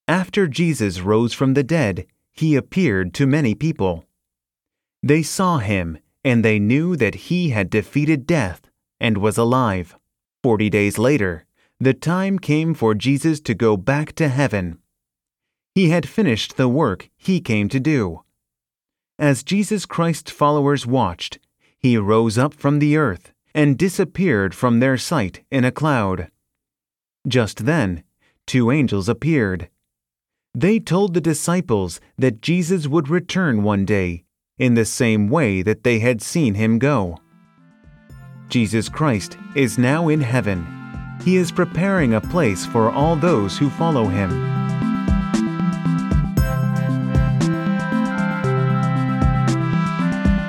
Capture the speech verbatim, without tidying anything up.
After Jesus rose from the dead, he appeared to many people. They saw him, and they knew that he had defeated death and was alive. Forty days later, the time came for Jesus to go back to heaven. He had finished the work he came to do. As Jesus Christ's followers watched, he rose up from the earth and disappeared from their sight in a cloud. Just then, two angels appeared. They told the disciples that Jesus would return one day in the same way that they had seen him go. Jesus Christ is now in heaven. He is preparing a place for all those who follow him.